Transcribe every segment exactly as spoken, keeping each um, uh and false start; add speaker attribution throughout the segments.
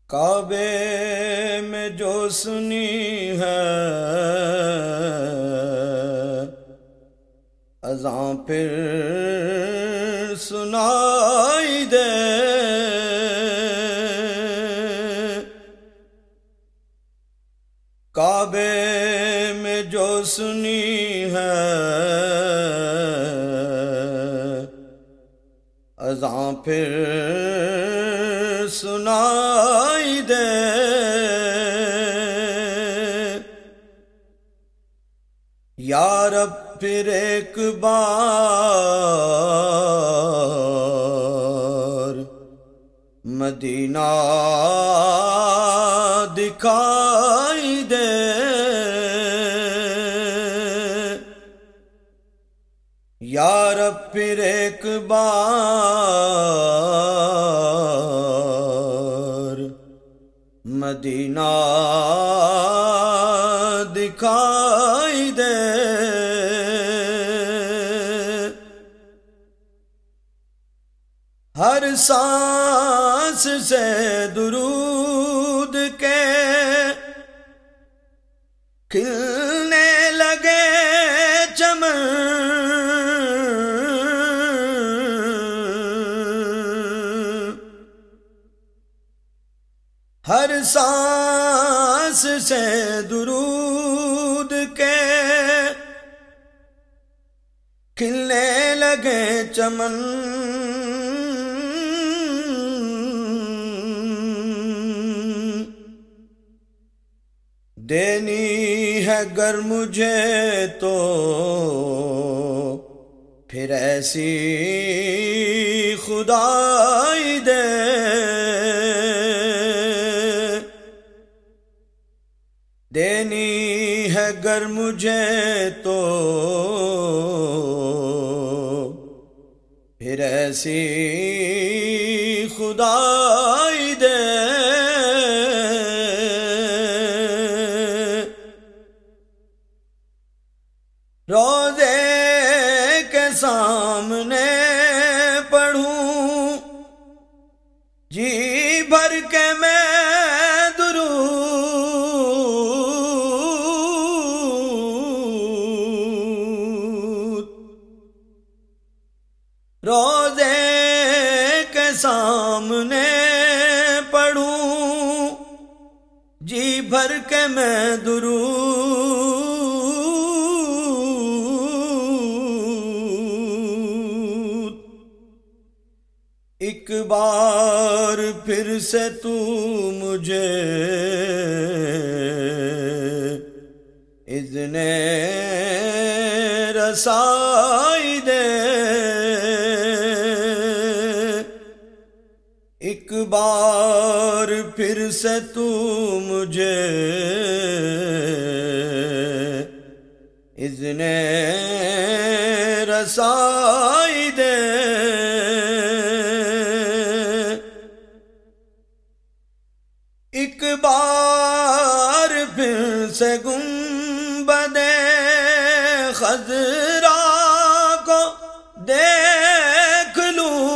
Speaker 1: کعبے میں جو سنی ہے اذاں پھر سنائی دے، کعبے میں جو سنی ہے اذاں پھر سنائی دے، یا رب پھر ایک بار مدینہ دکھائی دے، یا رب پھر ایک بار مدینہ دکھائی دے، ہر سانس سے درود کے کھلنے لگے چمن، ہر سانس سے درود کے کھلنے لگے چمن، دینی ہے گر مجھے تو پھر ایسی خدائی دے، دینی ہے گر مجھے تو پھر ایسی خدائی دے، روضے کے سامنے پڑھوں جی بھر کے میں درود، روضے کے سامنے پڑھوں جی بھر کے میں درود، ایک بار پھر سے تو مجھے اذن رسائی دے، ایک بار پھر سے تو مجھے اذن رسائی دے، ایک بار پھر سے گنبد خضرا کو دیکھ لوں،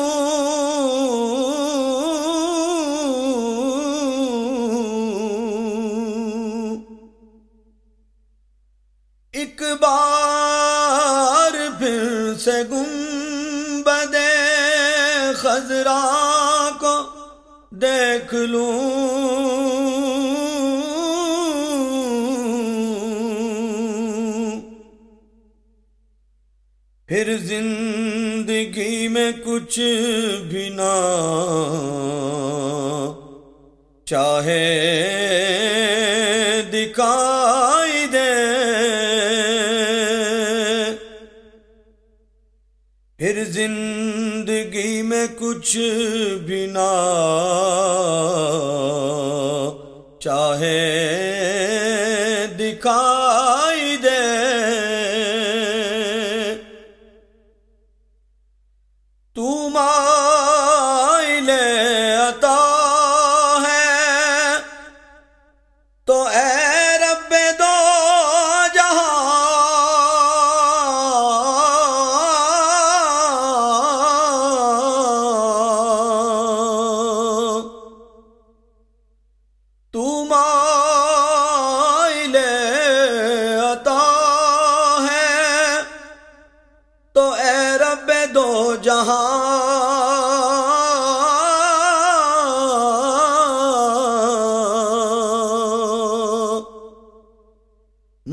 Speaker 1: ایک بار پھر سے گنبد خضرا کو دیکھ لوں، پھر زندگی میں کچھ بھی نہ چاہے دکھائی دے، پھر زندگی میں کچھ بھی نہ چاہے دکھائی دے، تو مائل عطا ہے تو اے رب دو جہاں،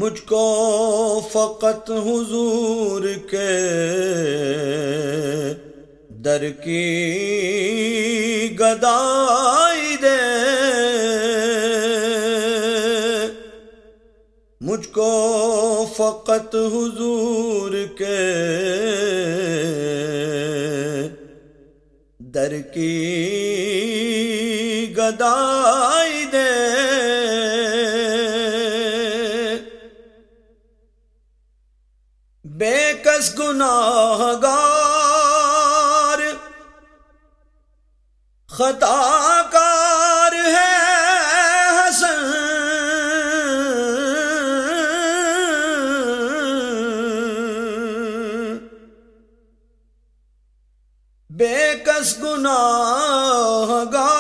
Speaker 1: مجھ کو فقط حضور کے در کی گدائی دے، مجھ کو فقط حضور کے در کی گدائی دے، بے کس گناہ گار خطا کار ہے حسن، بے کس گناہ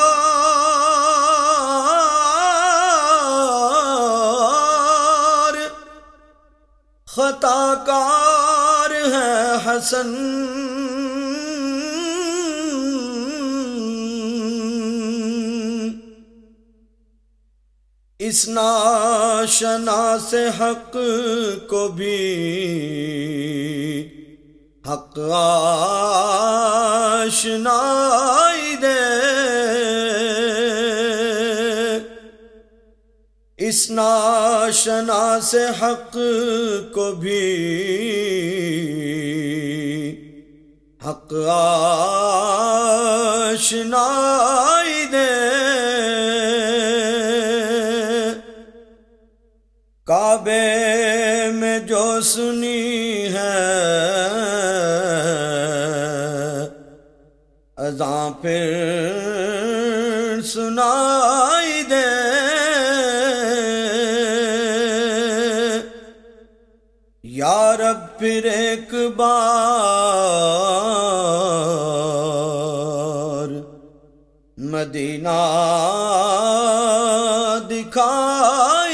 Speaker 1: گار خطا کار ہے حسن، اس ناشناس حق کو بھی حق آشنائی دے، اس ناشناس حق کو بھی حق آشنائی دے، کعبے میں جو سنی ہے اذاں پھر سنائی دے، یا رب پھر ایک بار مدینہ دکھائی